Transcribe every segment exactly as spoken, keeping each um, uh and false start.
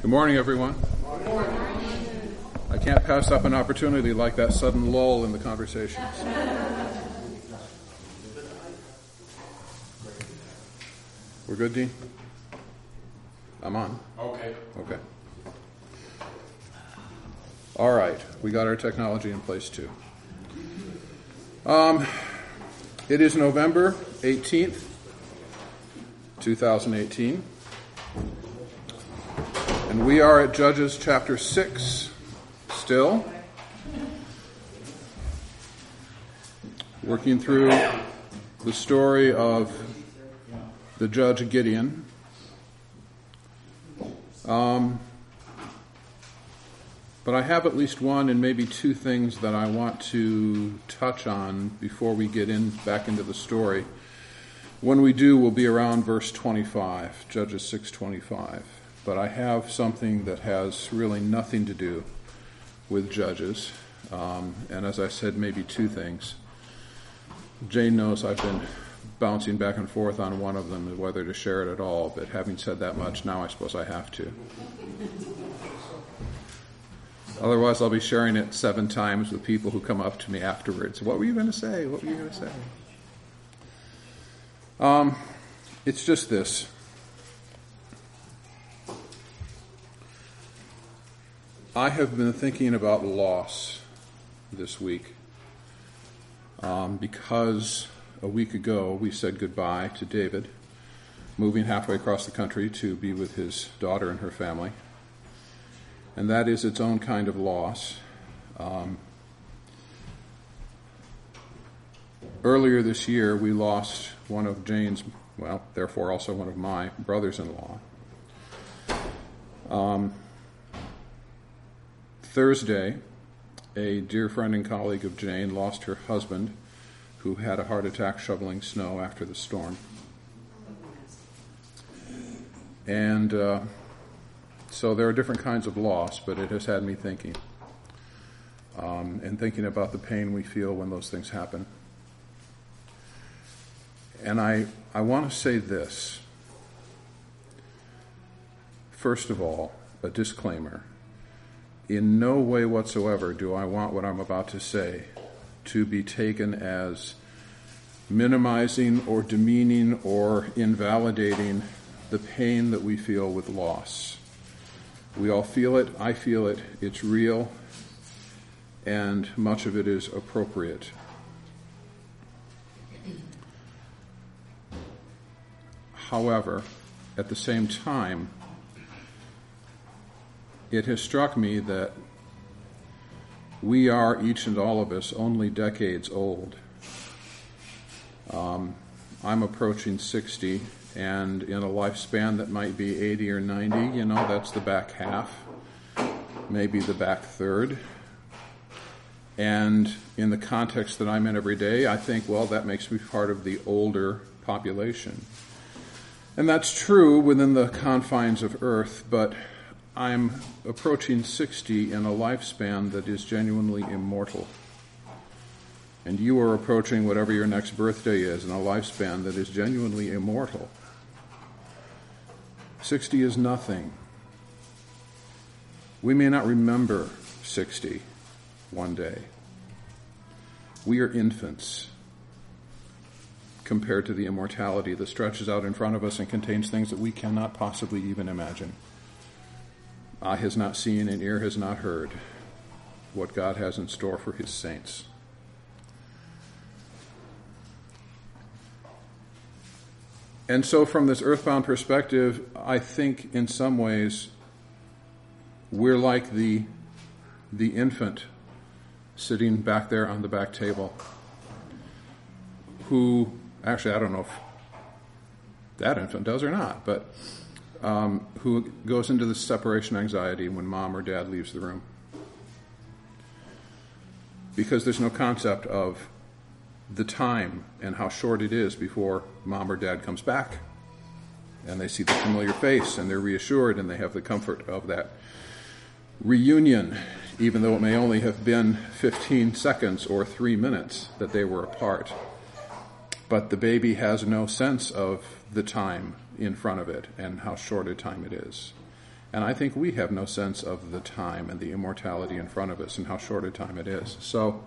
Good morning, everyone. Good morning. I can't pass up an opportunity like that sudden lull in the conversations. We're good, Dean? I'm on. Okay. Okay. All right. We got our technology in place, too. Um, it is November eighteenth, twenty eighteen. And we are at Judges chapter six still. Working through the story of the judge Gideon. Um, but I have at least one and maybe two things that I want to touch on before we get in back into the story. When we do, we'll be around verse twenty-five, Judges six twenty-five. But I have something that has really nothing to do with Judges. Um, and as I said, maybe two things. Jane knows I've been bouncing back and forth on one of them, whether to share it at all. But having said that much, now I suppose I have to. Otherwise, I'll be sharing it seven times with people who come up to me afterwards. What were you going to say? What were you going to say? Um, it's just this. I have been thinking about loss this week um, because a week ago we said goodbye to David, moving halfway across the country to be with his daughter and her family. And that is its own kind of loss. Um, earlier this year we lost one of Jane's, well, therefore also one of my brothers-in-law. Um, Thursday, a dear friend and colleague of Jane lost her husband, who had a heart attack shoveling snow after the storm. And uh, so there are different kinds of loss, but it has had me thinking, um, and thinking about the pain we feel when those things happen. And I, I want to say this. First of all, a disclaimer. In no way whatsoever do I want what I'm about to say to be taken as minimizing or demeaning or invalidating the pain that we feel with loss. We all feel it. I feel it. It's real. And much of it is appropriate. However, at the same time, it has struck me that we are, each and all of us, only decades old. Um, I'm approaching sixty, and in a lifespan that might be eighty or ninety, you know, that's the back half, maybe the back third. And in the context that I'm in every day, I think, well, that makes me part of the older population. And that's true within the confines of Earth, but I'm approaching sixty in a lifespan that is genuinely immortal. And you are approaching whatever your next birthday is in a lifespan that is genuinely immortal. sixty is nothing. We may not remember sixty one day. We are infants compared to the immortality that stretches out in front of us and contains things that we cannot possibly even imagine. Eye has not seen and ear has not heard what God has in store for his saints. And so from this earthbound perspective, I think in some ways we're like the, the infant sitting back there on the back table who, actually I don't know if that infant does or not, but Um, who goes into the separation anxiety when mom or dad leaves the room. Because there's no concept of the time and how short it is before mom or dad comes back. And they see the familiar face and they're reassured and they have the comfort of that reunion, even though it may only have been fifteen seconds or three minutes that they were apart. But the baby has no sense of the time in front of it and how short a time it is. And I think we have no sense of the time and the immortality in front of us and how short a time it is. So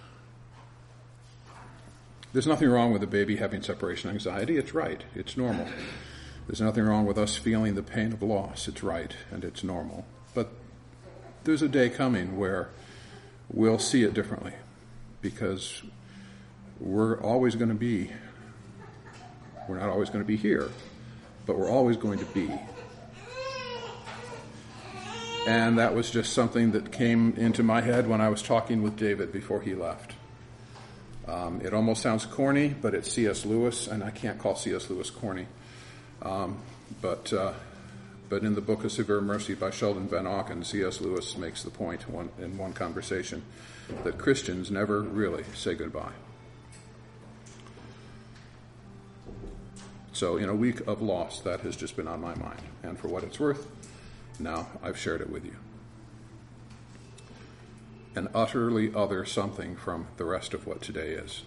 there's nothing wrong with a baby having separation anxiety. It's right. It's normal. There's nothing wrong with us feeling the pain of loss. It's right, and it's normal. But there's a day coming where we'll see it differently, because we're always going to be, we're not always going to be here, but we're always going to be. And that was just something that came into my head when I was talking with David before he left. Um, it almost sounds corny, but it's C S Lewis, and I can't call C S Lewis corny. Um, but uh, but in the book of Severe Mercy by Sheldon Van Auken, C S Lewis makes the point in one, in one conversation that Christians never really say goodbye. So in a week of loss, that has just been on my mind. And for what it's worth, now I've shared it with you. An utterly other something from the rest of what today is.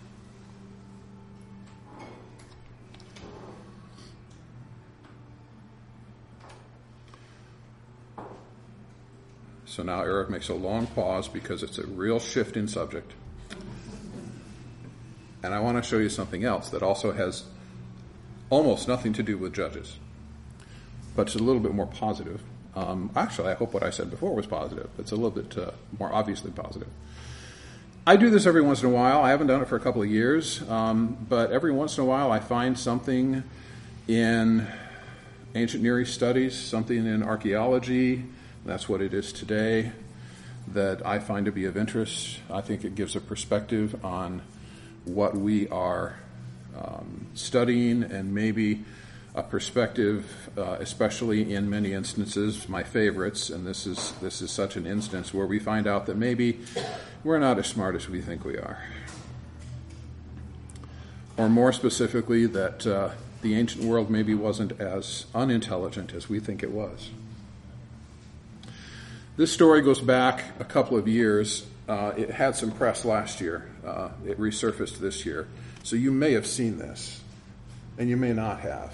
So now Eric makes a long pause because it's a real shift in subject. And I want to show you something else that also has almost nothing to do with Judges, but it's a little bit more positive. Um, actually, I hope what I said before was positive. It's a little bit uh, more obviously positive. I do this every once in a while. I haven't done it for a couple of years, um, but every once in a while I find something in ancient Near East studies, something in archaeology, that's what it is today, that I find to be of interest. I think it gives a perspective on what we are um, studying, and maybe a perspective, uh, especially in many instances, my favorites, and this is this is such an instance where we find out that maybe we're not as smart as we think we are. Or more specifically, that uh, the ancient world maybe wasn't as unintelligent as we think it was. This story goes back a couple of years. Uh, it had some press last year. Uh, it resurfaced this year. So you may have seen this, and you may not have.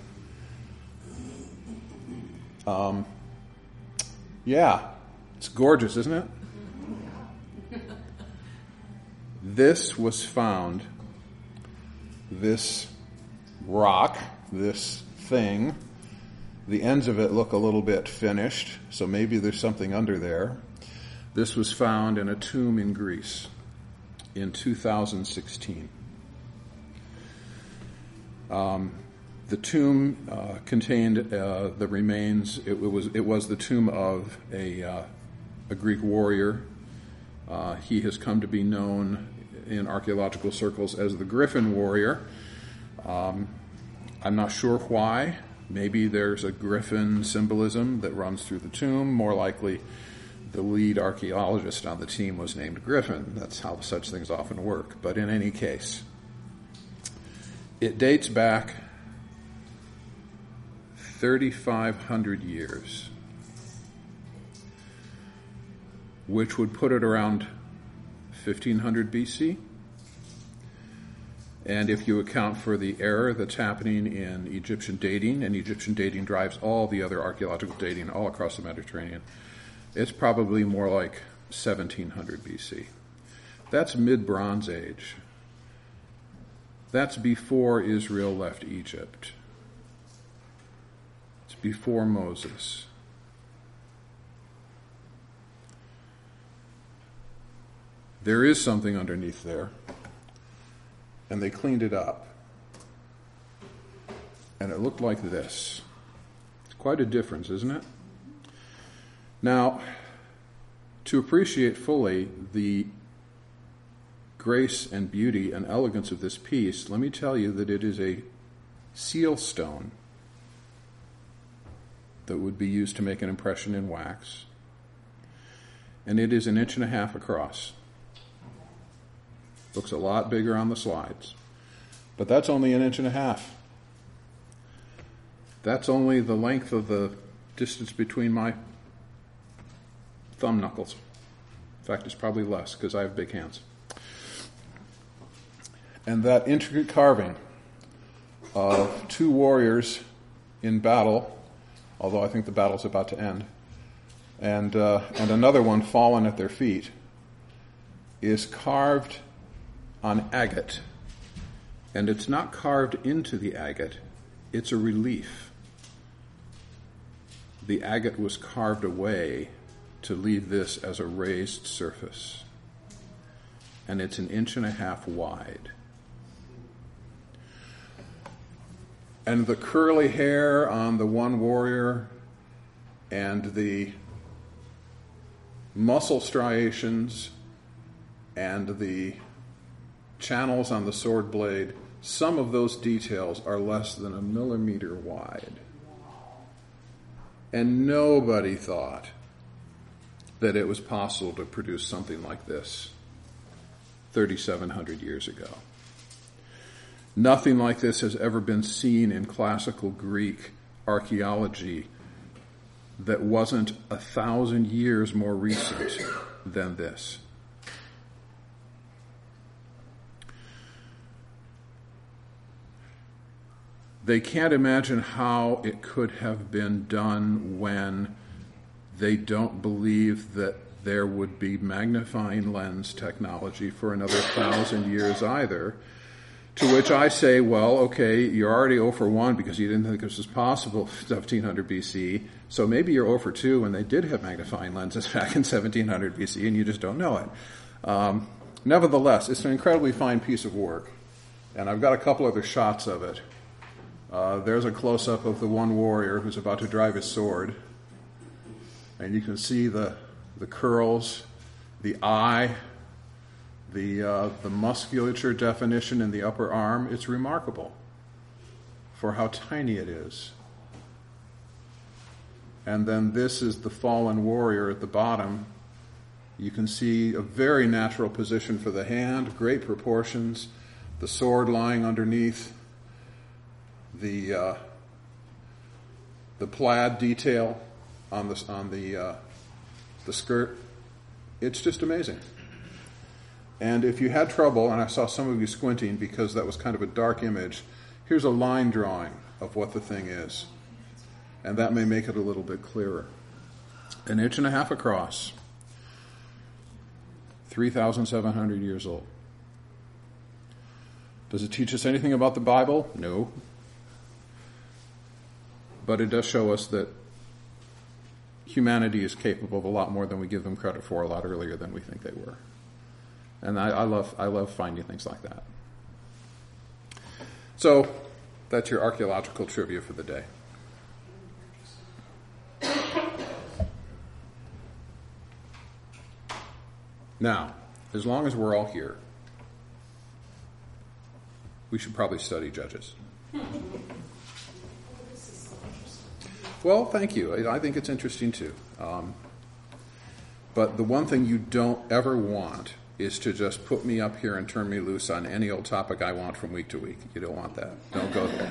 Um, yeah, it's gorgeous, isn't it? This was found, this rock, this thing, the ends of it look a little bit finished, so maybe there's something under there. This was found in a tomb in Greece in two thousand sixteen. Um, the tomb uh, contained uh, the remains. It, it was it was the tomb of a uh, a Greek warrior. Uh, he has come to be known in archaeological circles as the Griffin Warrior. Um, I'm not sure why. Maybe there's a griffin symbolism that runs through the tomb. More likely, the lead archaeologist on the team was named Griffin. That's how such things often work. But in any case, it dates back thirty-five hundred years, which would put it around fifteen hundred B C. And if you account for the error that's happening in Egyptian dating, and Egyptian dating drives all the other archaeological dating all across the Mediterranean, it's probably more like seventeen hundred B C. That's mid-Bronze Age. That's before Israel left Egypt. It's before Moses. There is something underneath there. And they cleaned it up. And it looked like this. It's quite a difference, isn't it? Now, to appreciate fully the grace and beauty and elegance of this piece, let me tell you that it is a seal stone that would be used to make an impression in wax. And it is an inch and a half across. Looks a lot bigger on the slides. But that's only an inch and a half. That's only the length of the distance between my thumb knuckles. In fact, it's probably less because I have big hands. And that intricate carving of two warriors in battle although I think the battle's about to end. And, uh, and another one, fallen at their feet, is carved on agate. And it's not carved into the agate, it's a relief. The agate was carved away to leave this as a raised surface. And it's an inch and a half wide. And the curly hair on the one warrior and the muscle striations and the channels on the sword blade, some of those details are less than a millimeter wide. And nobody thought that it was possible to produce something like this thirty-seven hundred years ago. Nothing like this has ever been seen in classical Greek archaeology that wasn't a thousand years more recent than this. They can't imagine how it could have been done when they don't believe that there would be magnifying lens technology for another thousand years either. To which I say, well, okay, you're already zero for one because you didn't think this was possible seventeen hundred B C, so maybe you're zero for two when they did have magnifying lenses back in seventeen hundred B C and you just don't know it. Um, nevertheless, it's an incredibly fine piece of work, and I've got a couple other shots of it. Uh, there's a close-up of the one warrior who's about to drive his sword, and you can see the the curls, the eye, the uh, the musculature definition in the upper arm. It's remarkable for how tiny it is. And then this is the fallen warrior at the bottom. You can see a very natural position for the hand, great proportions, the sword lying underneath, the uh, the plaid detail on the on the uh, the skirt. It's just amazing. And if you had trouble, and I saw some of you squinting because that was kind of a dark image, here's a line drawing of what the thing is. And that may make it a little bit clearer. An inch and a half across, three thousand seven hundred years old. Does it teach us anything about the Bible? No. But it does show us that humanity is capable of a lot more than we give them credit for, a lot earlier than we think they were. And I, I love I love finding things like that. So that's your archaeological trivia for the day. Now, as long as we're all here, we should probably study Judges. Well, thank you. I think it's interesting too. Um, but the one thing you don't ever want is to just put me up here and turn me loose on any old topic I want from week to week. You don't want that. Don't go there.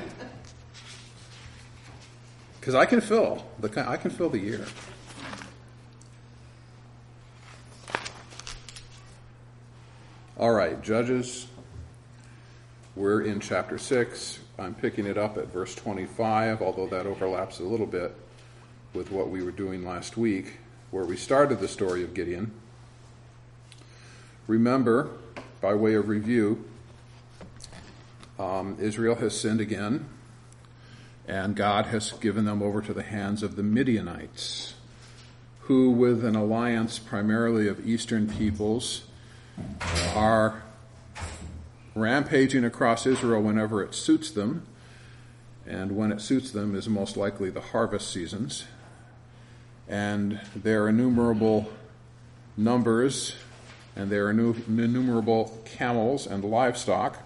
Because I can fill the I can fill the year. All right, Judges. We're in chapter six. I'm picking it up at verse twenty-five, although that overlaps a little bit with what we were doing last week, where we started the story of Gideon. Remember, by way of review, um, Israel has sinned again, and God has given them over to the hands of the Midianites, who, with an alliance primarily of eastern peoples, are rampaging across Israel whenever it suits them, and when it suits them is most likely the harvest seasons. And their innumerable numbers and their innumerable camels and livestock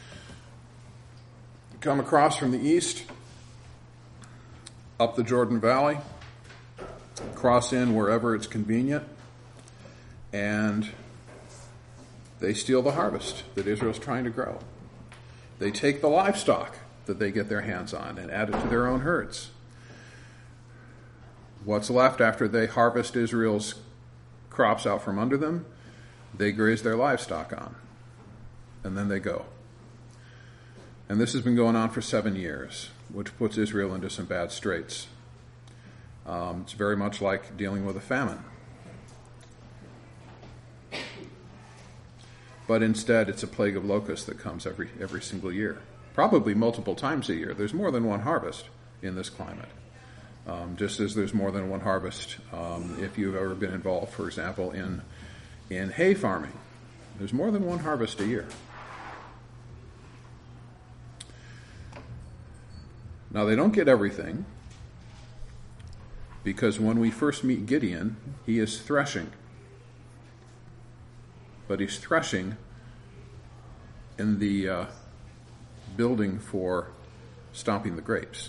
come across from the east, up the Jordan Valley, cross in wherever it's convenient, and they steal the harvest that Israel's trying to grow. They take the livestock that they get their hands on and add it to their own herds. What's left after they harvest Israel's crops out from under them, they graze their livestock on, and then they go. And this has been going on for seven years, which puts Israel into some bad straits. Um, it's very much like dealing with a famine. But instead, it's a plague of locusts that comes every every single year, probably multiple times a year. There's more than one harvest in this climate, um, just as there's more than one harvest um, if you've ever been involved, for example, in in hay farming. There's more than one harvest a year. Now, they don't get everything, because when we first meet Gideon, he is threshing. But he's threshing in the uh, building for stomping the grapes,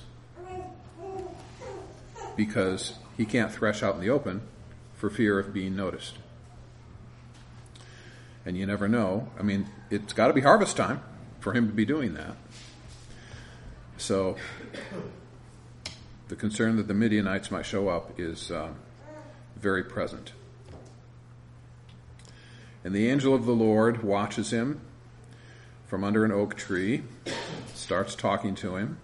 because he can't thresh out in the open for fear of being noticed. And you never know. I mean, it's got to be harvest time for him to be doing that. So the concern that the Midianites might show up is uh, very present. And the angel of the Lord watches him from under an oak tree, starts talking to him,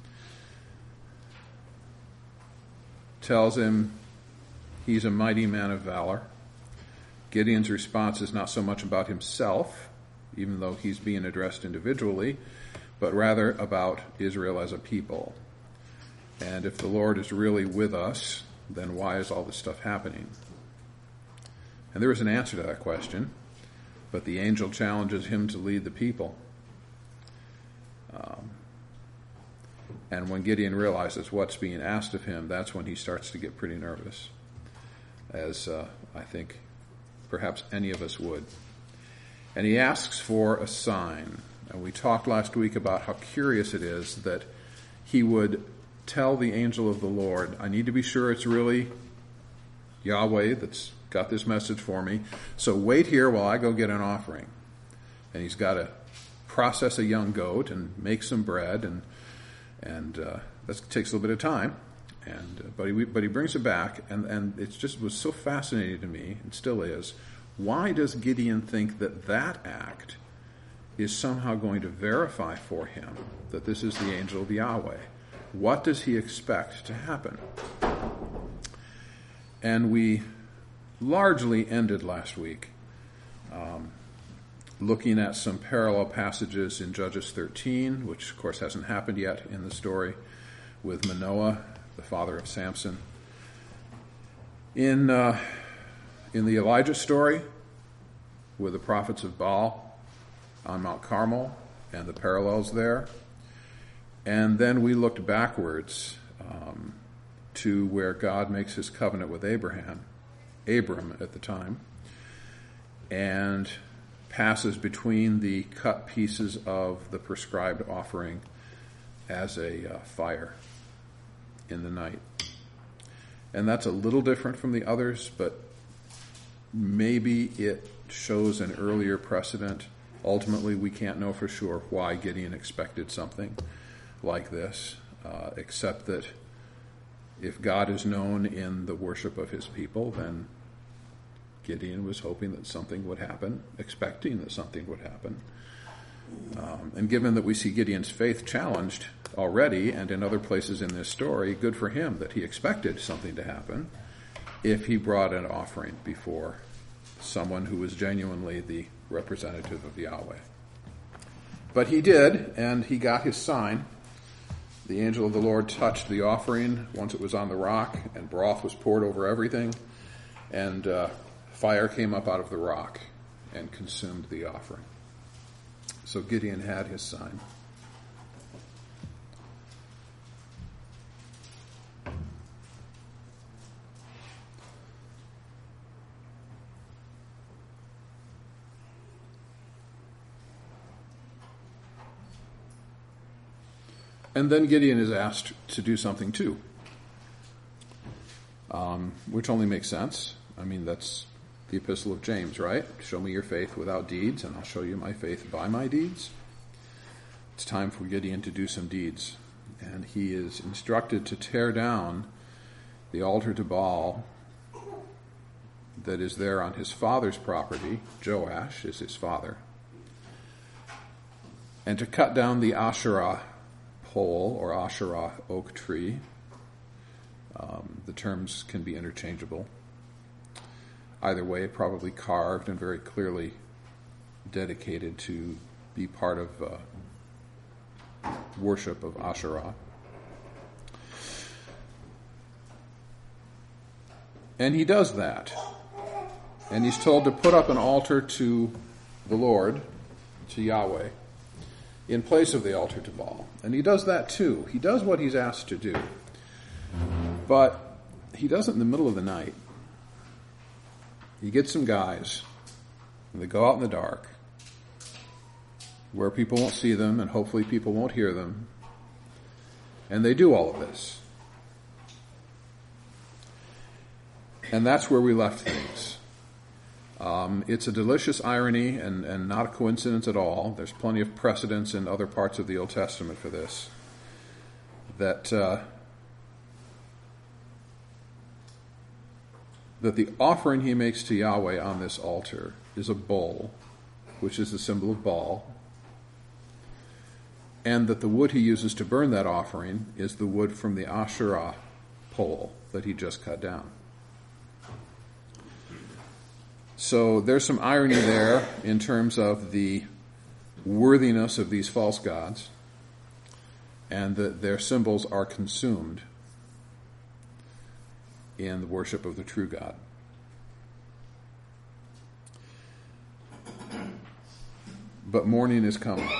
tells him he's a mighty man of valor. Gideon's response is not so much about himself, even though he's being addressed individually, but rather about Israel as a people. And if the Lord is really with us, then why is all this stuff happening? And there is an answer to that question, but the angel challenges him to lead the people. Um, and when Gideon realizes what's being asked of him, that's when he starts to get pretty nervous, as uh, I think perhaps any of us would. And he asks for a sign. And we talked last week about how curious it is that he would tell the angel of the Lord, I need to be sure it's really Yahweh that's got this message for me, so wait here while I go get an offering. And he's got to process a young goat and make some bread, and and uh, that takes a little bit of time. And uh, but he but he brings it back, and and it just was so fascinating to me, and still is. Why does Gideon think that that act is somehow going to verify for him that this is the angel of Yahweh? What does he expect to happen? And we largely ended last week um, looking at some parallel passages in Judges thirteen, which of course hasn't happened yet in the story, with Manoah, the father of Samson. In uh, in the Elijah story, with the prophets of Baal on Mount Carmel and the parallels there. And then we looked backwards um, to where God makes his covenant with Abraham, Abram at the time, and passes between the cut pieces of the prescribed offering as a uh, fire in the night. And that's a little different from the others, but maybe it shows an earlier precedent. Ultimately, we can't know for sure why Gideon expected something like this, uh, except that if God is known in the worship of his people, then Gideon was hoping that something would happen, expecting that something would happen. Um, and given that we see Gideon's faith challenged already and in other places in this story, good for him that he expected something to happen if he brought an offering before someone who was genuinely the representative of Yahweh. But he did, and he got his sign. The angel of the Lord touched the offering once it was on the rock, and broth was poured over everything, and uh, fire came up out of the rock and consumed the offering. So Gideon had his sign. And then Gideon is asked to do something too, um, which only makes sense. I mean, that's the epistle of James, right? Show me your faith without deeds, and I'll show you my faith by my deeds. It's time for Gideon to do some deeds. And he is instructed to tear down the altar to Baal that is there on his father's property. Joash is his father. And to cut down the Asherah pole or Asherah oak tree um, the terms can be interchangeable. Either way, probably carved and very clearly dedicated to be part of uh, worship of Asherah. And he does that. And he's told to put up an altar to the Lord, to Yahweh, in place of the altar to Baal. And he does that too. He does what he's asked to do. But he does it in the middle of the night. He gets some guys, and they go out in the dark, where people won't see them, and hopefully people won't hear them. And they do all of this. And that's where we left things. Um, it's a delicious irony and, and not a coincidence at all. There's plenty of precedence in other parts of the Old Testament for this. That uh, that the offering he makes to Yahweh on this altar is a bull, which is the symbol of Baal, and that the wood he uses to burn that offering is the wood from the Asherah pole that he just cut down. So there's some irony there in terms of the worthiness of these false gods, and that their symbols are consumed in the worship of the true God. But morning is coming.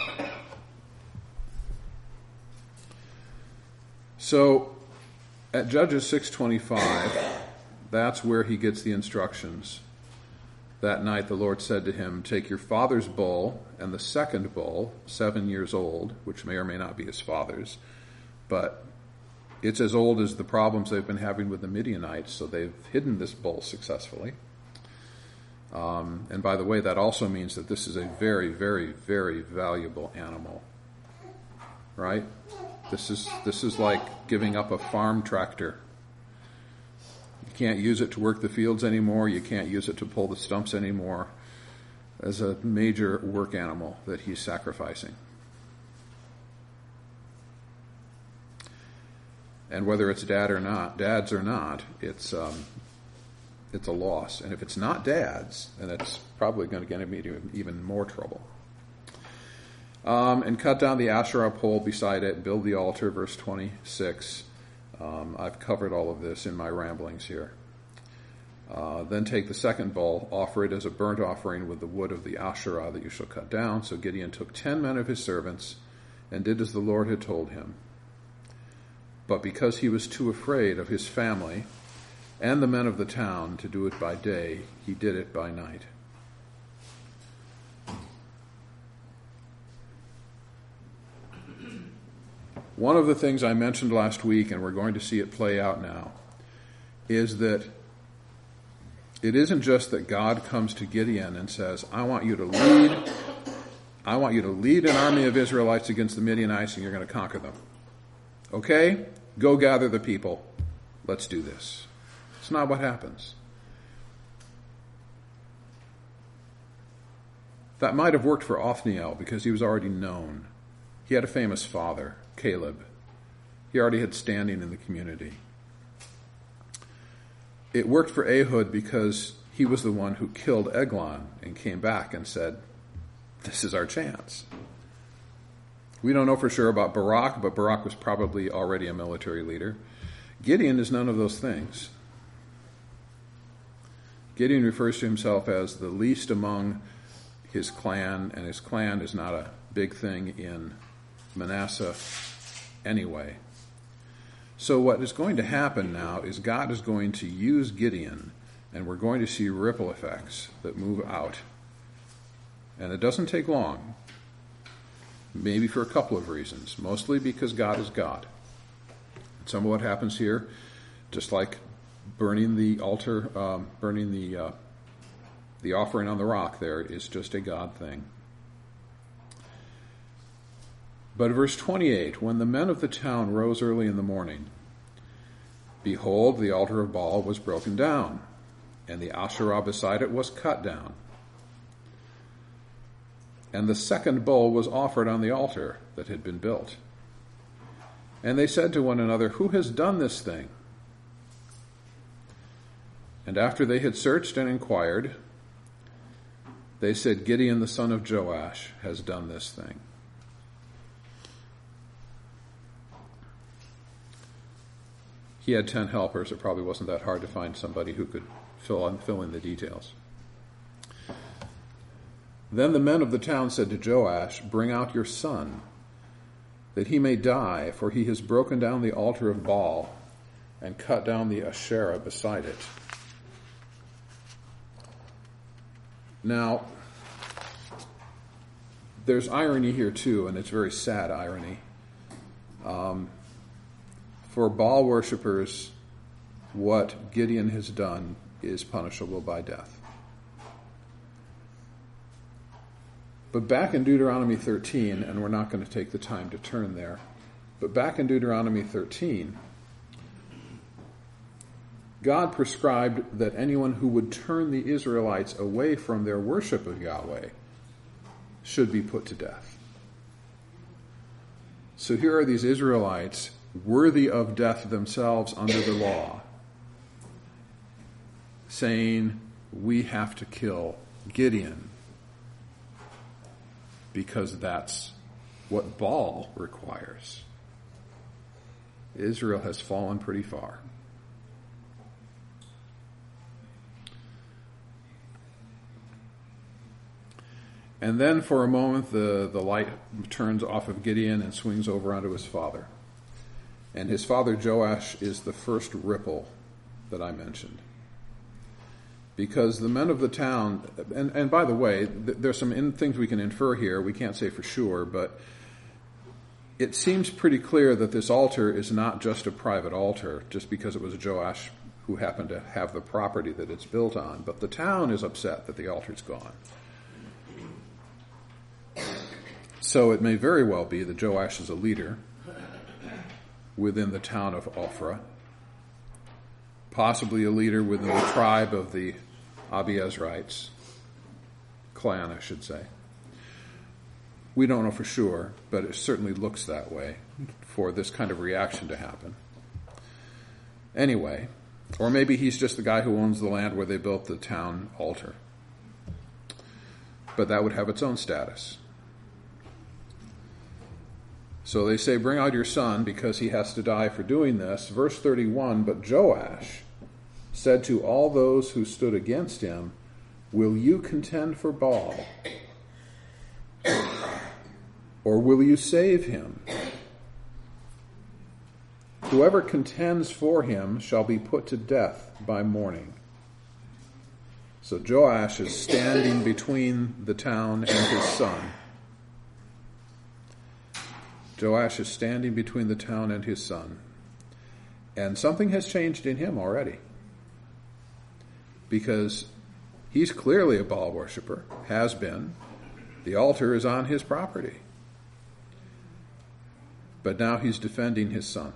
So at Judges six twenty-five, that's where he gets the instructions. That night the Lord said to him, take your father's bull and the second bull, seven years old, which may or may not be his father's, but it's as old as the problems they've been having with the Midianites, so they've hidden this bull successfully. Um, and by the way, that also means that this is a very, very, very valuable animal. Right? This is this is like giving up a farm tractor. You can't use it to work the fields anymore. You can't use it to pull the stumps anymore. As a major work animal that he's sacrificing. And whether it's dad or not, dad's or not, it's um, it's a loss. And if it's not dad's, then it's probably going to get him into even more trouble. Um, and cut down the Asherah pole beside it, build the altar, verse twenty-six. Um, I've covered all of this in my ramblings here. Uh, then take the second bull, offer it as a burnt offering with the wood of the Asherah that you shall cut down. So Gideon took ten men of his servants and did as the Lord had told him. But because he was too afraid of his family and the men of the town to do it by day, he did it by night. One of the things I mentioned last week, and we're going to see it play out now, is that it isn't just that God comes to Gideon and says, I want you to lead, I want you to lead an army of Israelites against the Midianites and you're going to conquer them. Okay? Go gather the people. Let's do this. It's not what happens. That might have worked for Othniel because he was already known. He had a famous father, Caleb. He already had standing in the community. It worked for Ehud because he was the one who killed Eglon and came back and said, this is our chance. We don't know for sure about Barak, but Barak was probably already a military leader. Gideon is none of those things. Gideon refers to himself as the least among his clan, and his clan is not a big thing in Manasseh anyway. So what is going to happen now is God is going to use Gideon, and we're going to see ripple effects that move out. And it doesn't take long, maybe for a couple of reasons, mostly because God is God. Some of what happens here, just like burning the altar, um, burning the uh, the offering on the rock there, is just a God thing. But verse twenty-eight, when the men of the town rose early in the morning, behold, the altar of Baal was broken down, and the Asherah beside it was cut down. And the second bull was offered on the altar that had been built. And they said to one another, who has done this thing? And after they had searched and inquired, they said, Gideon the son of Joash has done this thing. He had ten helpers. It probably wasn't that hard to find somebody who could fill in, fill in the details. Then the men of the town said to Joash, bring out your son, that he may die, for he has broken down the altar of Baal and cut down the Asherah beside it. Now, there's irony here too, and it's very sad irony. Um, for Baal worshippers, what Gideon has done is punishable by death. But back in Deuteronomy thirteen, and we're not going to take the time to turn there, but back in Deuteronomy thirteen, God prescribed that anyone who would turn the Israelites away from their worship of Yahweh should be put to death. So here are these Israelites worthy of death themselves under the law, saying, we have to kill Gideon because that's what Baal requires. Israel has fallen pretty far. And then for a moment the, the light turns off of Gideon and swings over onto his father. And his father Joash is the first ripple that I mentioned. Because the men of the town, and, and by the way, th- there's some in, things we can infer here, we can't say for sure, but it seems pretty clear that this altar is not just a private altar, just because it was Joash who happened to have the property that it's built on, but the town is upset that the altar's gone. So it may very well be that Joash is a leader within the town of Ophrah, possibly a leader within the tribe of the Abiezrites, clan, I should say. We don't know for sure, but it certainly looks that way for this kind of reaction to happen. Anyway, or maybe he's just the guy who owns the land where they built the town altar. But that would have its own status. So they say, bring out your son because he has to die for doing this. Verse thirty-one, but Joash said to all those who stood against him, will you contend for Baal? Or will you save him? Whoever contends for him shall be put to death by morning. So Joash is standing between the town and his son. Joash is standing between the town and his son. And something has changed in him already. Because he's clearly a Baal worshiper, has been. The altar is on his property. But now he's defending his son.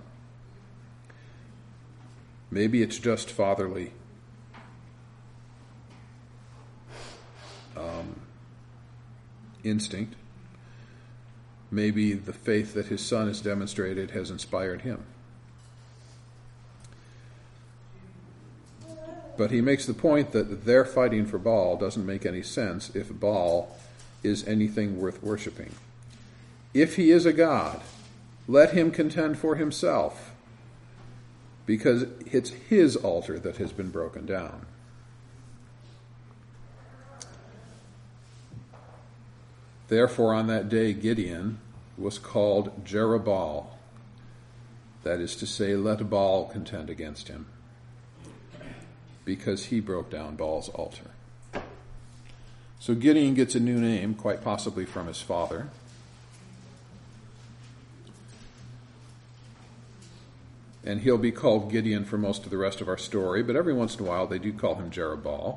Maybe it's just fatherly um, instinct. Maybe the faith that his son has demonstrated has inspired him. But he makes the point that their fighting for Baal doesn't make any sense if Baal is anything worth worshiping. If he is a god, let him contend for himself, because it's his altar that has been broken down. Therefore, on that day, Gideon was called Jerubbaal. That is to say, let Baal contend against him, because he broke down Baal's altar. So Gideon gets a new name, quite possibly from his father. And he'll be called Gideon for most of the rest of our story, but every once in a while they do call him Jerubbaal.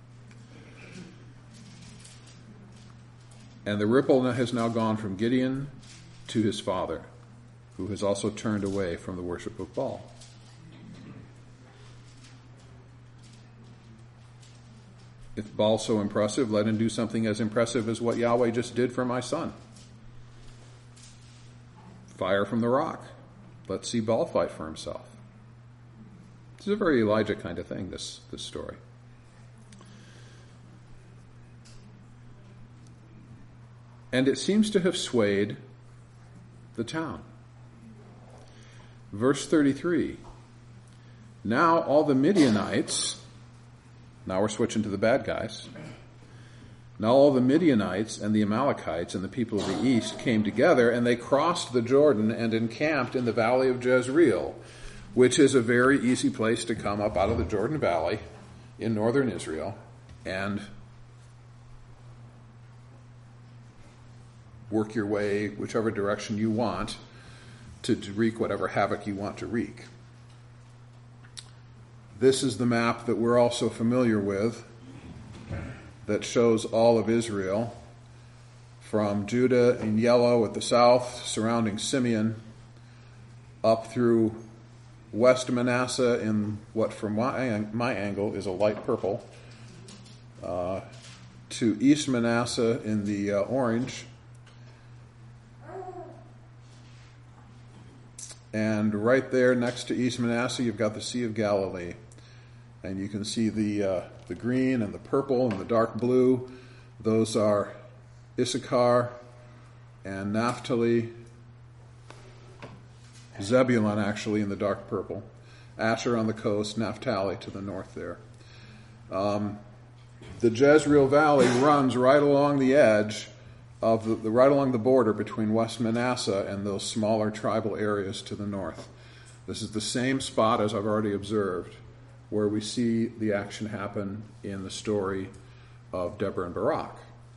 And the ripple has now gone from Gideon to his father, who has also turned away from the worship of Baal. If Baal's so impressive, let him do something as impressive as what Yahweh just did for my son. Fire from the rock. Let's see Baal fight for himself. It's a very Elijah kind of thing, this, this story. And it seems to have swayed the town. Verse thirty-three. Now all the Midianites, now we're switching to the bad guys. Now all the Midianites and the Amalekites and the people of the east came together, and they crossed the Jordan and encamped in the valley of Jezreel, which is a very easy place to come up out of the Jordan Valley in northern Israel and work your way whichever direction you want to, to wreak whatever havoc you want to wreak. This is the map that we're also familiar with that shows all of Israel from Judah in yellow at the south, surrounding Simeon, up through West Manasseh in what from my, my angle is a light purple, uh, to East Manasseh in the uh, orange, and right there next to East Manasseh you've got the Sea of Galilee, and you can see the uh, the green and the purple and the dark blue. Those are Issachar and Naphtali. Zebulun, actually, in the dark purple. Asher on the coast, Naphtali to the north there. Um, the Jezreel Valley runs right along the edge of the, the right along the border between West Manasseh and those smaller tribal areas to the north. This is the same spot, as I've already observed, where we see the action happen in the story of Deborah and Barak.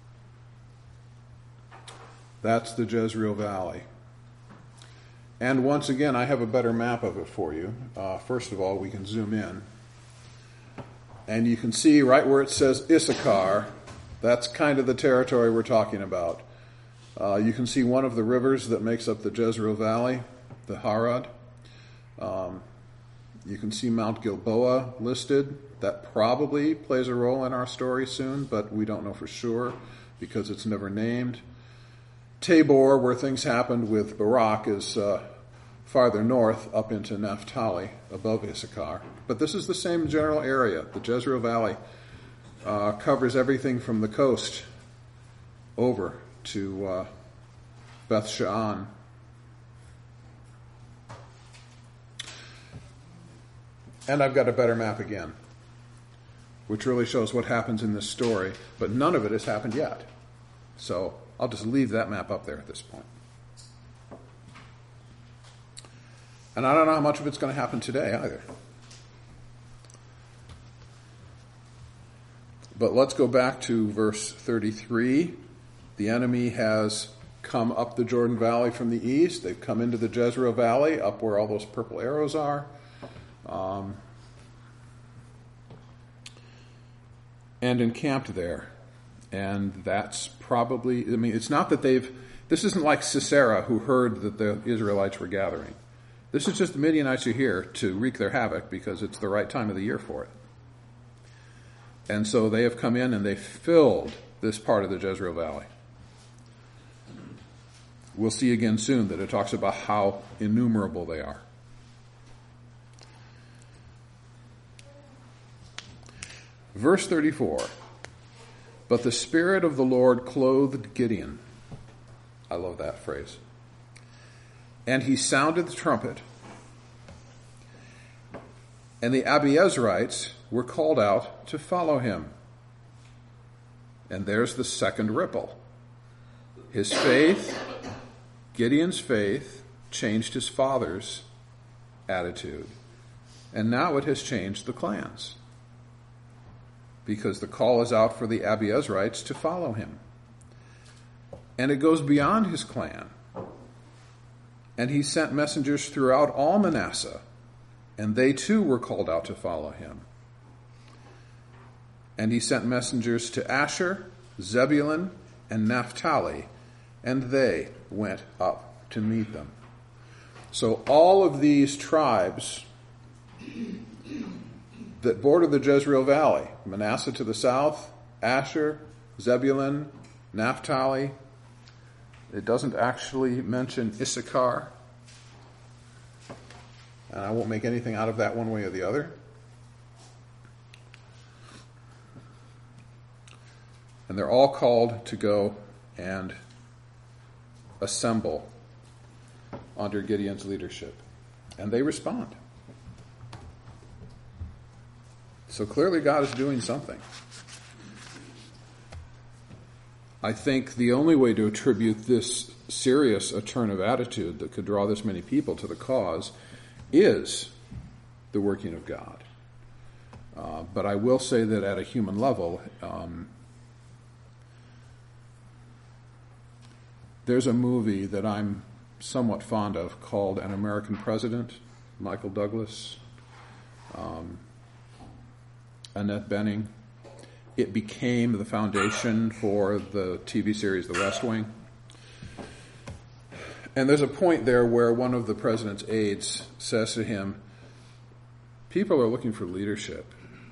That's the Jezreel Valley. And once again, I have a better map of it for you. Uh, first of all, we can zoom in. And you can see right where it says Issachar, that's kind of the territory we're talking about. Uh, you can see one of the rivers that makes up the Jezreel Valley, the Harod. Um, you can see Mount Gilboa listed. That probably plays a role in our story soon, but we don't know for sure because it's never named. Tabor, where things happened with Barak, is uh, farther north up into Naphtali, above Issachar. But this is the same general area. The Jezreel Valley uh, covers everything from the coast over to uh, Beth Shean. And I've got a better map again, which really shows what happens in this story, but none of it has happened yet. So I'll just leave that map up there at this point. And I don't know how much of it's going to happen today either. But let's go back to verse thirty-three. The enemy has come up the Jordan Valley from the east. They've come into the Jezreel Valley, up where all those purple arrows are. Um, and encamped there. And that's probably, I mean, it's not that they've, this isn't like Sisera who heard that the Israelites were gathering. This is just the Midianites are here to wreak their havoc because it's the right time of the year for it. And so they have come in and they filled this part of the Jezreel Valley. We'll see again soon that it talks about how innumerable they are. Verse thirty-four. But the Spirit of the Lord clothed Gideon. I love that phrase. And he sounded the trumpet. And the Abiezrites were called out to follow him. And there's the second ripple. His faith, Gideon's faith, changed his father's attitude. And now it has changed the clans. Because the call is out for the Abiezrites to follow him. And it goes beyond his clan. And he sent messengers throughout all Manasseh, and they too were called out to follow him. And he sent messengers to Asher, Zebulun, and Naphtali, and they went up to meet them. So all of these tribes that border the Jezreel Valley, Manasseh to the south, Asher, Zebulun, Naphtali. It doesn't actually mention Issachar. and I won't make anything out of that one way or the other. And they're all called to go and assemble under Gideon's leadership. And they respond. So clearly God is doing something. I think the only way to attribute this serious a turn of attitude that could draw this many people to the cause is the working of God. Uh, but I will say that at a human level, um, there's a movie that I'm somewhat fond of called An American President, Michael Douglas, um, Annette Bening. It became the foundation for the T V series The West Wing. And there's a point there where one of the president's aides says to him, people are looking for leadership.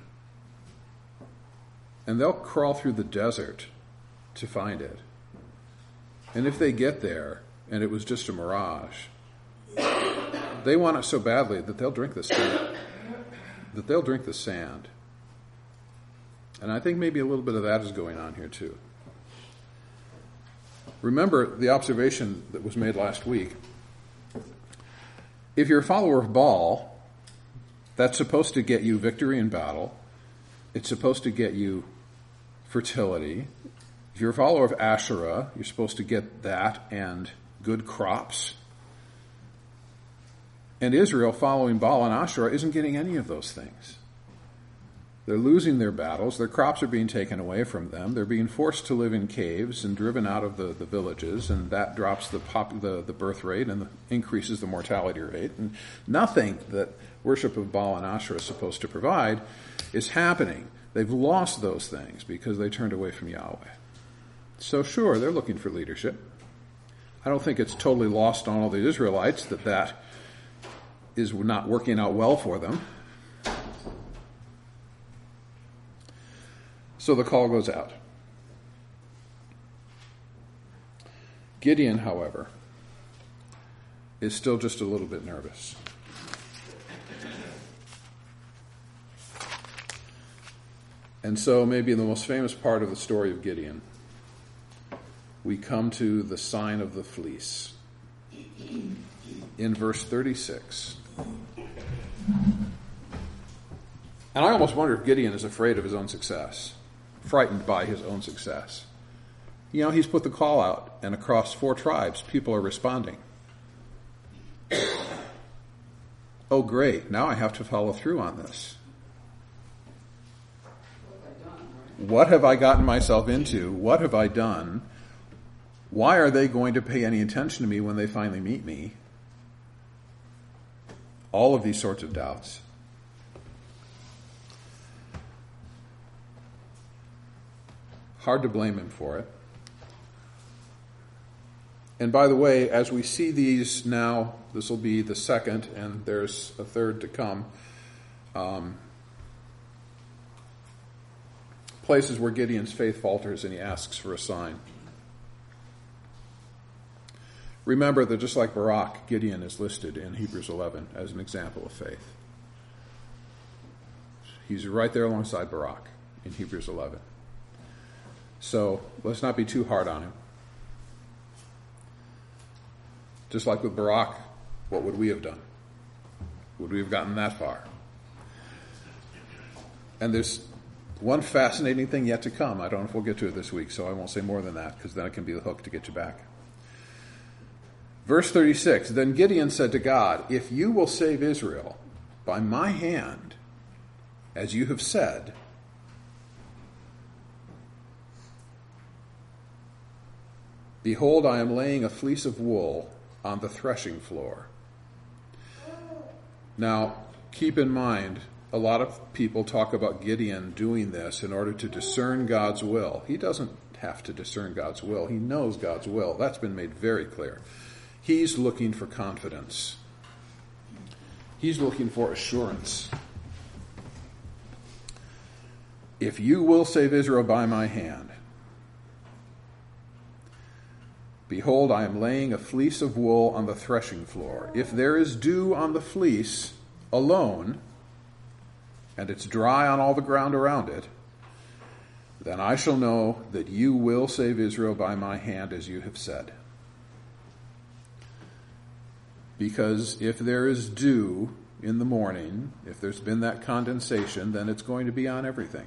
And they'll crawl through the desert to find it. And if they get there, and it was just a mirage, they want it so badly that they'll drink the sand. That they'll drink the sand. And I think maybe a little bit of that is going on here too. Remember the observation that was made last week. If you're a follower of Baal, that's supposed to get you victory in battle. It's supposed to get you fertility. If you're a follower of Asherah, you're supposed to get that and good crops. And Israel, following Baal and Asherah, isn't getting any of those things. They're losing their battles. Their crops are being taken away from them. They're being forced to live in caves and driven out of the, the villages, and that drops the, pop, the, the birth rate and the, increases the mortality rate. And nothing that worship of Baal and Asherah is supposed to provide is happening. They've lost those things because they turned away from Yahweh. So sure, they're looking for leadership. I don't think it's totally lost on all the Israelites that that is not working out well for them. So the call goes out. Gideon, however, is still just a little bit nervous. And so maybe the most famous part of the story of Gideon, we come to the sign of the fleece. In verse thirty-six. And I almost wonder if Gideon is afraid of his own success, frightened by his own success. You know, he's put the call out, and across four tribes, people are responding. Oh, great, now I have to follow through on this. What have I gotten myself into? What have I done? Why are they going to pay any attention to me when they finally meet me? All of these sorts of doubts. Hard to blame him for it. And by the way, as we see these now, this will be the second, and there's a third to come, um, places where Gideon's faith falters and he asks for a sign. Remember that just like Barak, Gideon is listed in Hebrews eleven as an example of faith. He's right there alongside Barak in Hebrews eleven. So let's not be too hard on him. Just like with Barak, what would we have done? Would we have gotten that far? And there's one fascinating thing yet to come. I don't know if we'll get to it this week, so I won't say more than that, because then it can be the hook to get you back. Verse thirty-six, then Gideon said to God, if you will save Israel by my hand, as you have said, behold, I am laying a fleece of wool on the threshing floor. Now, keep in mind, a lot of people talk about Gideon doing this in order to discern God's will. He doesn't have to discern God's will. He knows God's will. That's been made very clear. He's looking for confidence. He's looking for assurance. If you will save Israel by my hand, Behold, I am laying a fleece of wool on the threshing floor. If there is dew on the fleece alone, and it's dry on all the ground around it, then I shall know that you will save Israel by my hand, as you have said. Because if there is dew in the morning, if there's been that condensation, then it's going to be on everything.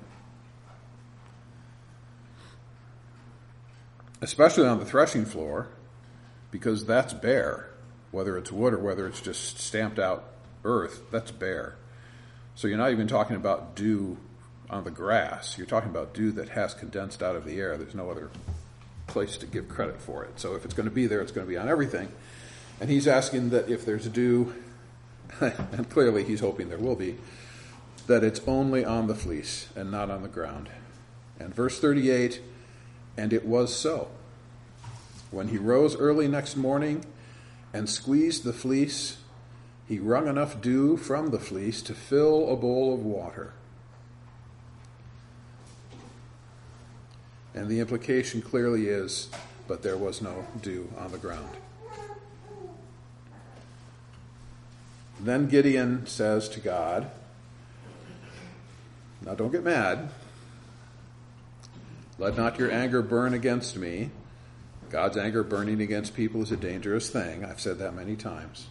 Especially on the threshing floor, because that's bare. Whether it's wood or whether it's just stamped out earth, that's bare. So you're not even talking about dew on the grass. You're talking about dew that has condensed out of the air. There's no other place to give credit for it. So if it's going to be there, it's going to be on everything. And he's asking that if there's dew, and clearly he's hoping there will be, that it's only on the fleece and not on the ground. And verse thirty-eight, and it was so. When he rose early next morning and squeezed the fleece, he wrung enough dew from the fleece to fill a bowl of water. And the implication clearly is, but there was no dew on the ground. Then Gideon says to God, now don't get mad. Let not your anger burn against me. God's anger burning against people is a dangerous thing. I've said that many times.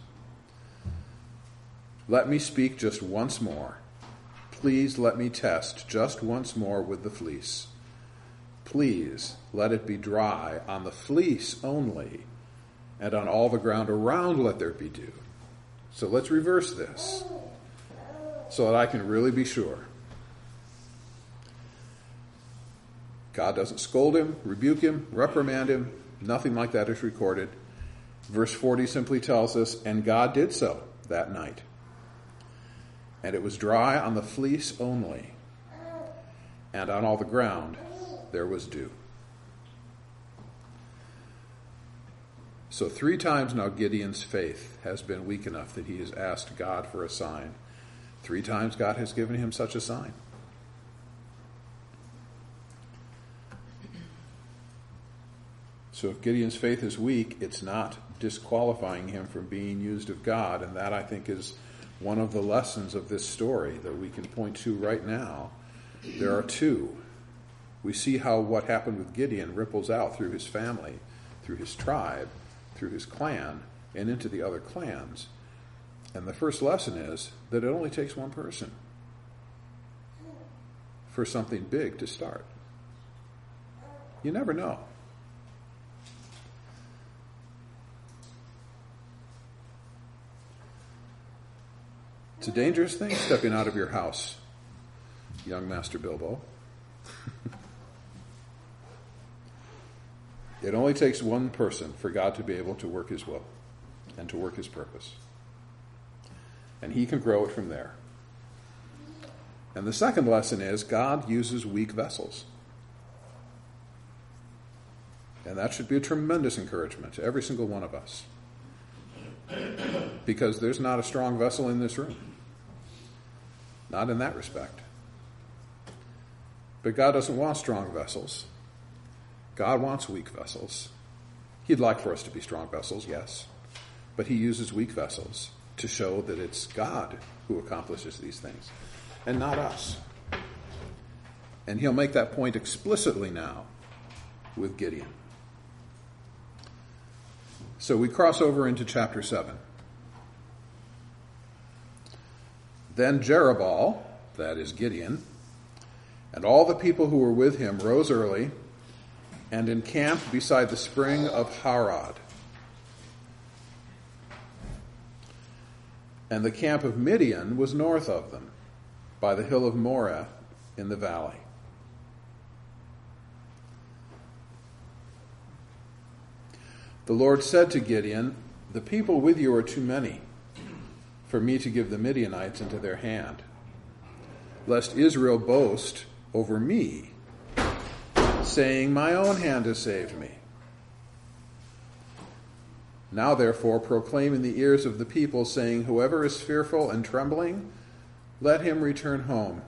Let me speak just once more. Please let me test just once more with the fleece. Please let it be dry on the fleece only, and on all the ground around let there be dew. So let's reverse this so that I can really be sure. God doesn't scold him, rebuke him, reprimand him. Nothing like that is recorded. Verse forty simply tells us, and God did so that night. And it was dry on the fleece only, and on all the ground there was dew. So three times now Gideon's faith has been weak enough that he has asked God for a sign. Three times God has given him such a sign. So if Gideon's faith is weak, it's not disqualifying him from being used of God. And that, I think, is one of the lessons of this story that we can point to right now. There are two. We see how what happened with Gideon ripples out through his family, through his tribe, through his clan, and into the other clans. And the first lesson is that it only takes one person for something big to start. You never know. It's a dangerous thing stepping out of your house, young Master Bilbo. It only takes one person for God to be able to work his will and to work his purpose. And he can grow it from there. And the second lesson is God uses weak vessels. And that should be a tremendous encouragement to every single one of us. Because there's not a strong vessel in this room. Not in that respect. But God doesn't want strong vessels. God wants weak vessels. He'd like for us to be strong vessels, yes. But he uses weak vessels to show that it's God who accomplishes these things, and not us. And he'll make that point explicitly now with Gideon. So we cross over into chapter seven. Then Jerubbaal, that is Gideon, and all the people who were with him rose early and encamped beside the spring of Harod. And the camp of Midian was north of them, by the hill of Moreh in the valley. The Lord said to Gideon, the people with you are too many for me to give the Midianites into their hand, lest Israel boast over me, saying, my own hand has saved me. Now therefore proclaim in the ears of the people, saying, whoever is fearful and trembling, let him return home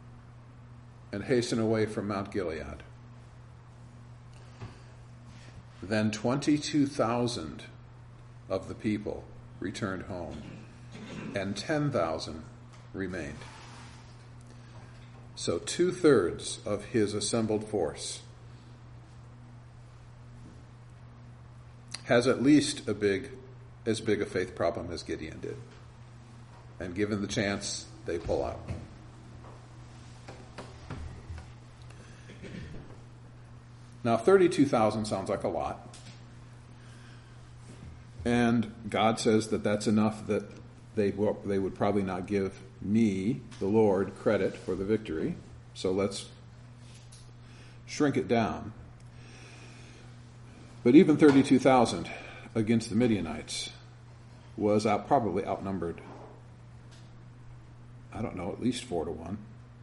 and hasten away from Mount Gilead. Then twenty-two thousand of the people returned home, and ten thousand remained. So two-thirds of his assembled force has at least a big, as big a faith problem as Gideon did. And given the chance, they pull out. Now, thirty-two thousand sounds like a lot. And God says that that's enough that they, will, they would probably not give me, the Lord, credit for the victory. So let's shrink it down. But even thirty-two thousand against the Midianites was out, probably outnumbered, I don't know, at least four to one.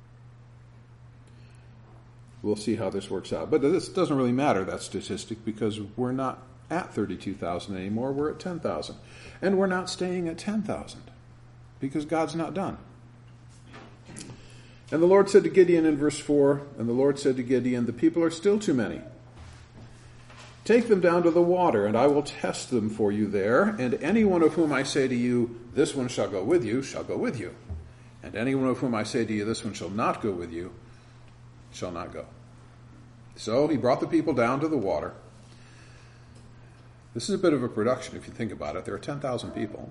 We'll see how this works out. But this doesn't really matter, that statistic, because we're not at thirty-two thousand anymore. We're at ten thousand. And we're not staying at ten thousand because God's not done. And the Lord said to Gideon in verse four, and the Lord said to Gideon, the people are still too many. Take them down to the water, and I will test them for you there. And anyone of whom I say to you, this one shall go with you, shall go with you. And anyone of whom I say to you, this one shall not go with you, shall not go. So he brought the people down to the water. This is a bit of a production if you think about it. There are ten thousand people.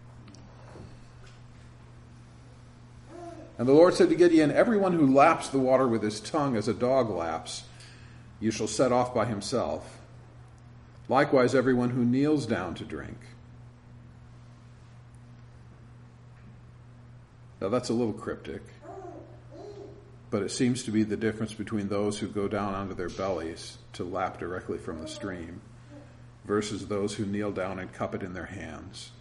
And the Lord said to Gideon, everyone who laps the water with his tongue as a dog laps, you shall set off by himself. Likewise, everyone who kneels down to drink. Now that's a little cryptic, but it seems to be the difference between those who go down onto their bellies to lap directly from the stream versus those who kneel down and cup it in their hands.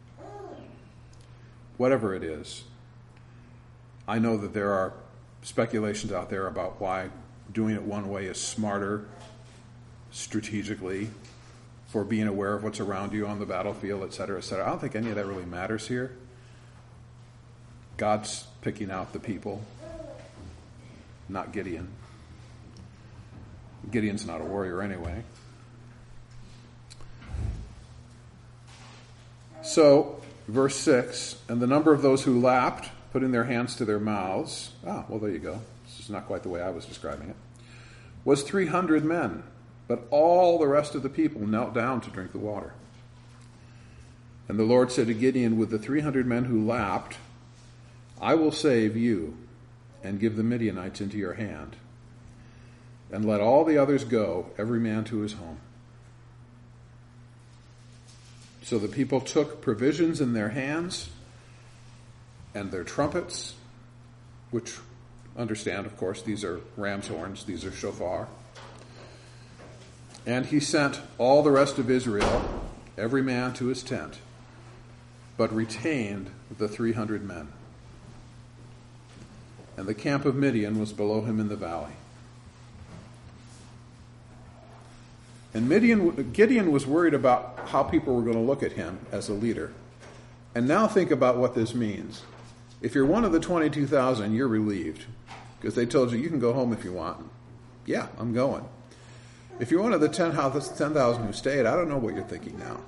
Whatever it is, I know that there are speculations out there about why doing it one way is smarter strategically for being aware of what's around you on the battlefield, et cetera, et cetera. I don't think any of that really matters here. God's picking out the people, not Gideon. Gideon's not a warrior anyway. So, verse six, and the number of those who lapped, putting their hands to their mouths, ah, well, there you go. This is not quite the way I was describing it, was three hundred men. But all the rest of the people knelt down to drink the water. And the Lord said to Gideon, with the three hundred men who lapped, I will save you and give the Midianites into your hand. And let all the others go, every man to his home. So the people took provisions in their hands and their trumpets, which, understand, of course, these are ram's horns, these are shofar. And he sent all the rest of Israel, every man to his tent, but retained the three hundred men. And the camp of Midian was below him in the valley. And Midian, Gideon was worried about how people were going to look at him as a leader. And now think about what this means. If you're one of the twenty-two thousand, you're relieved, because they told you you can go home if you want. Yeah, I'm going. If you're one of the ten thousand who stayed, I don't know what you're thinking now.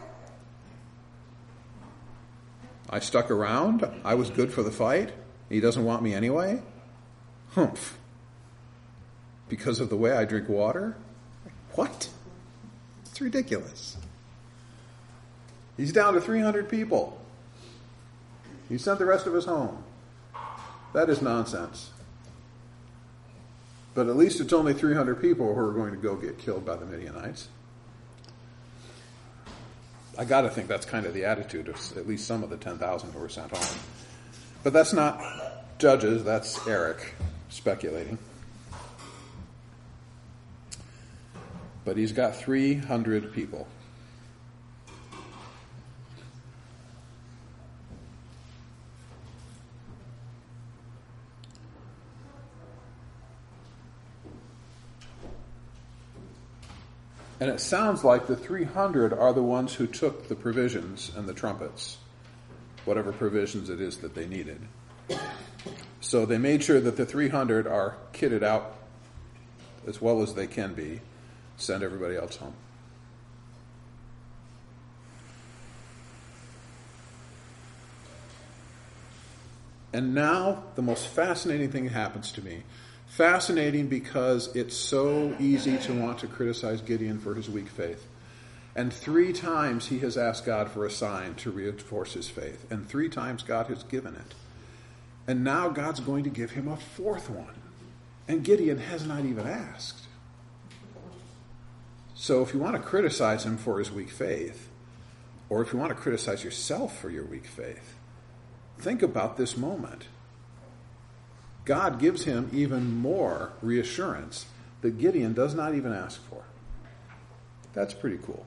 I stuck around. I was good for the fight. He doesn't want me anyway? Humph. Because of the way I drink water? What? It's ridiculous. He's down to three hundred people. He sent the rest of us home. That is nonsense. But at least it's only three hundred people who are going to go get killed by the Midianites. I got to think that's kind of the attitude of at least some of the ten thousand who were sent home. But that's not Judges, that's Eric speculating. But he's got three hundred people. And it sounds like the three hundred are the ones who took the provisions and the trumpets, whatever provisions it is that they needed. So they made sure that the three hundred are kitted out as well as they can be, send everybody else home. And now the most fascinating thing happens to me. Fascinating because it's so easy to want to criticize Gideon for his weak faith. And three times he has asked God for a sign to reinforce his faith. And three times God has given it. And now God's going to give him a fourth one. And Gideon has not even asked. So if you want to criticize him for his weak faith, or if you want to criticize yourself for your weak faith, think about this moment. God gives him even more reassurance that Gideon does not even ask for. That's pretty cool.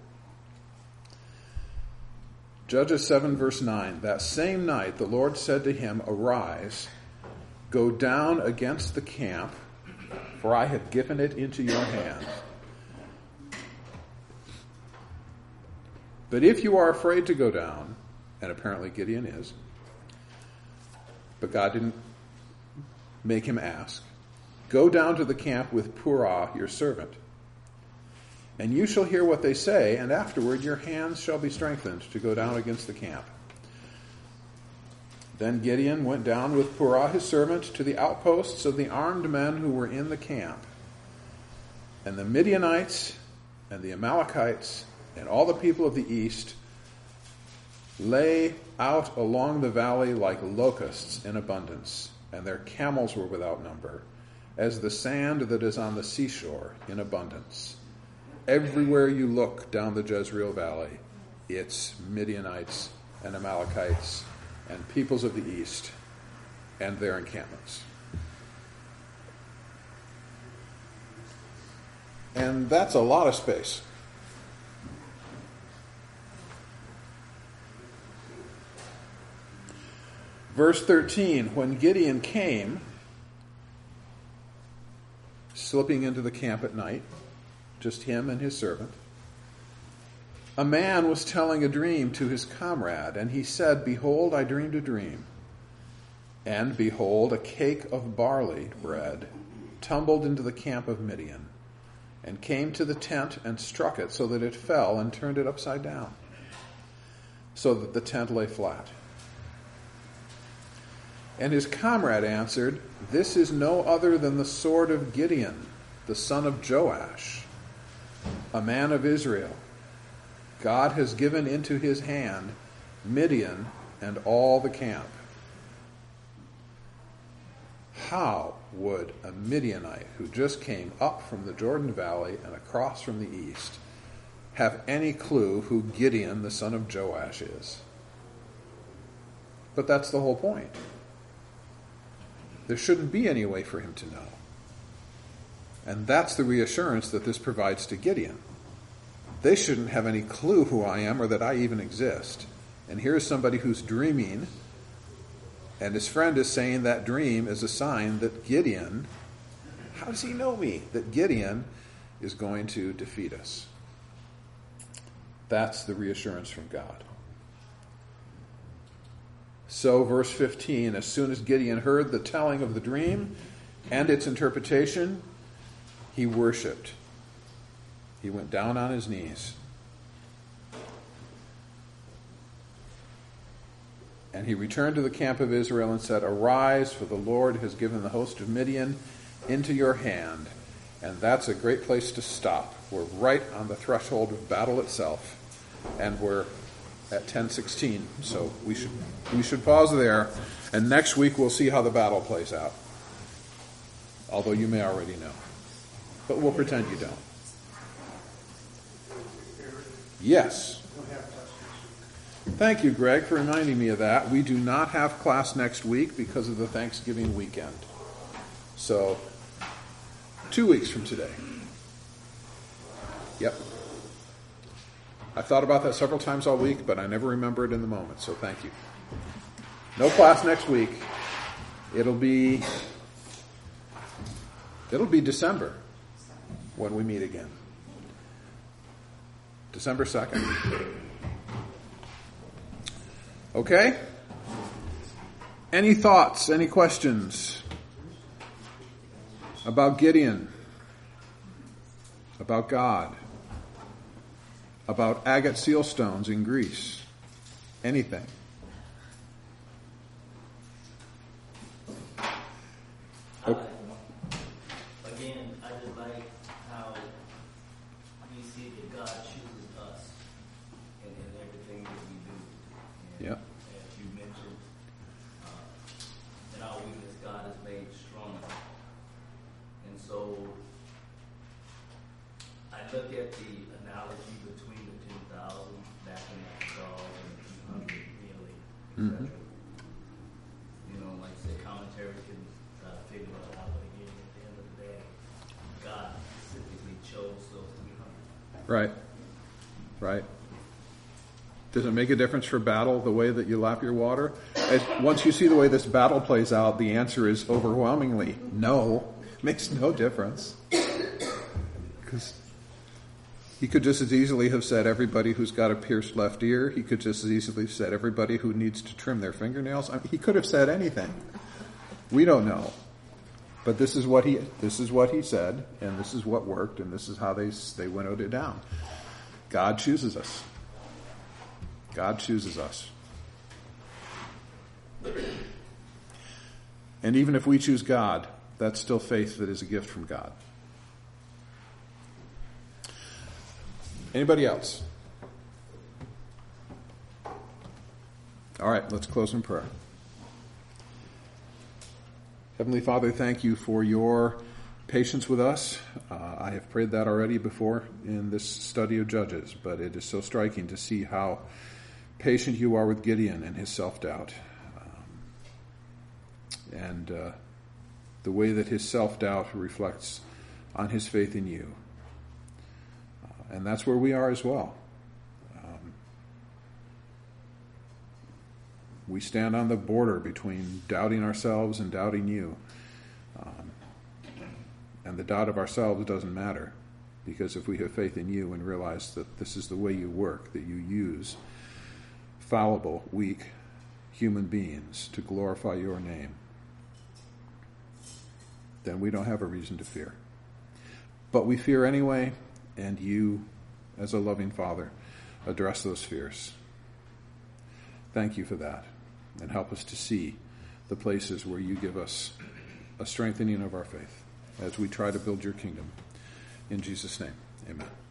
Judges seven, verse nine. That same night the Lord said to him, "Arise, go down against the camp, for I have given it into your hand. But if you are afraid to go down," and apparently Gideon is, but God didn't make him ask, "go down to the camp with Purah, your servant. And you shall hear what they say, and afterward your hands shall be strengthened to go down against the camp." Then Gideon went down with Purah his servant to the outposts of the armed men who were in the camp. And the Midianites and the Amalekites and all the people of the east lay out along the valley like locusts in abundance, and their camels were without number, as the sand that is on the seashore in abundance. Everywhere you look down the Jezreel Valley, it's Midianites and Amalekites and peoples of the east and their encampments. And that's a lot of space. Verse thirteen, when Gideon came, slipping into the camp at night, just him and his servant, a man was telling a dream to his comrade, and he said, "Behold, I dreamed a dream. And behold, a cake of barley bread tumbled into the camp of Midian, and came to the tent and struck it so that it fell and turned it upside down, so that the tent lay flat." And his comrade answered, "This is no other than the sword of Gideon, the son of Joash, a man of Israel. God has given into his hand Midian and all the camp." How would a Midianite who just came up from the Jordan Valley and across from the east have any clue who Gideon, the son of Joash, is? But that's the whole point. There shouldn't be any way for him to know. And that's the reassurance that this provides to Gideon. They shouldn't have any clue who I am or that I even exist. And here's somebody who's dreaming, and his friend is saying that dream is a sign that Gideon, how does he know me? That Gideon is going to defeat us. That's the reassurance from God. So, verse fifteen, as soon as Gideon heard the telling of the dream and its interpretation, he worshipped. He went down on his knees. And he returned to the camp of Israel and said, "Arise, for the Lord has given the host of Midian into your hand." And that's a great place to stop. We're right on the threshold of battle itself. And we're at ten sixteen. So we should we should pause there. And next week we'll see how the battle plays out. Although you may already know. But we'll pretend you don't. Yes. Thank you, Greg, for reminding me of that. We do not have class next week because of the Thanksgiving weekend. So, two weeks from today. Yep. I thought about that several times all week, but I never remember it in the moment, so thank you. No class next week. It'll be, it'll be December when we meet again. December second. Okay? Any thoughts, any questions about Gideon, about God, about agate sealstones in Greece? Anything? Okay. Uh, again, I just like how we see that God chooses us in, in everything that we do. And Yeah. as you mentioned, uh, in our weakness, God is made strong. And so I look at the analogy between the ten thousand backing up the dog and the two hundred really, et cetera. Mhm. You know, like I said, commentary can uh, figure that out, but again, at the end of the day, God specifically chose those three hundred. Right. Right. Does it make a difference for battle the way that you lap your water? As, once you see the way this battle plays out, the answer is overwhelmingly no. Makes no difference. Because he could just as easily have said everybody who's got a pierced left ear. He could just as easily have said everybody who needs to trim their fingernails. I mean, he could have said anything. We don't know. But this is what he this is what he said, and this is what worked, and this is how they they winnowed it down. God chooses us. God chooses us. And even if we choose God, that's still faith that is a gift from God. Anybody else? All right, let's close in prayer. Heavenly Father, thank you for your patience with us. Uh, I have prayed that already before in this study of Judges, but it is so striking to see how patient you are with Gideon and his self-doubt. Um, and uh, the way that his self-doubt reflects on his faith in you. Uh, and that's where we are as well. Um, we stand on the border between doubting ourselves and doubting you. Um, and the doubt of ourselves doesn't matter, because if we have faith in you and realize that this is the way you work, that you use fallible, weak human beings to glorify your name, then we don't have a reason to fear. But we fear anyway, and you, as a loving Father, address those fears. Thank you for that, and help us to see the places where you give us a strengthening of our faith as we try to build your kingdom. In Jesus' name, amen.